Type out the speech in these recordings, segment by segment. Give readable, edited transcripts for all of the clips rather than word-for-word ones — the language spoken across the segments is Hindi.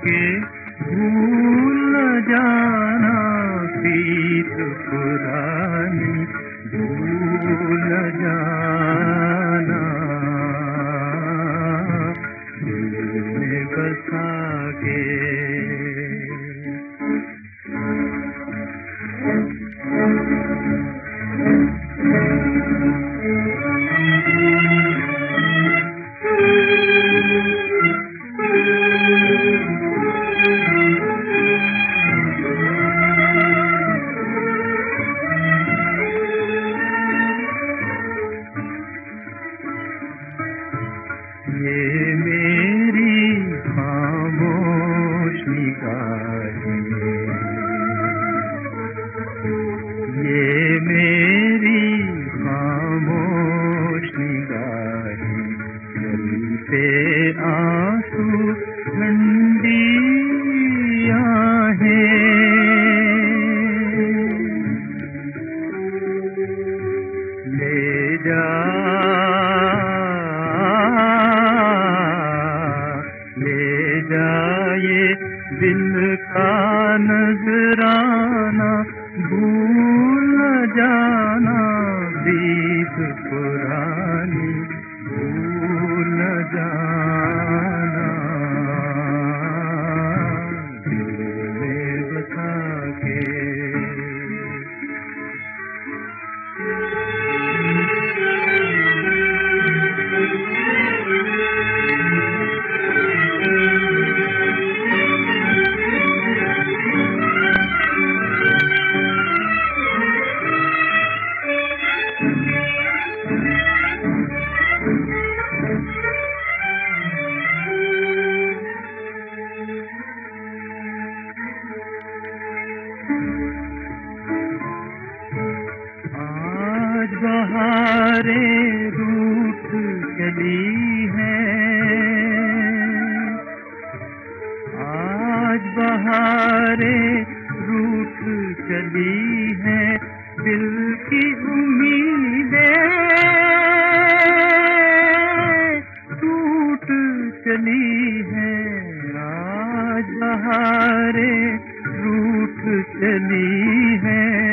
के भूल न जाना प्रीत पुरानी, भूल न जाना दिल में बसा के। ये मेरी खामोश निगाहें, ये मेरी खामोश निगाहें, जलते आंसू ठंडी आहें, ले जा जाए दिल का नजराना, भूल न जाना प्रीत पुरानी, भूल न जाना दिल में बसा के। आज बहारें रूठ चली हैं, आज बहारें रूठ चली हैं, दिल की उम्मीदें टूट चली हैं, आज बहारें रूठ चली हैं,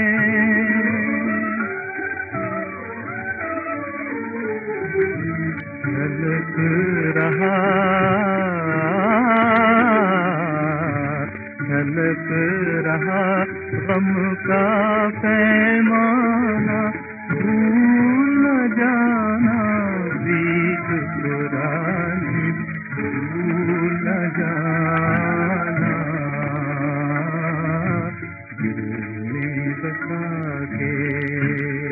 झलक रहा, झलक रहा गम का पैमाना, भूल न जाना प्रीत पुरानी, भूल न जाना दिल में बसा के।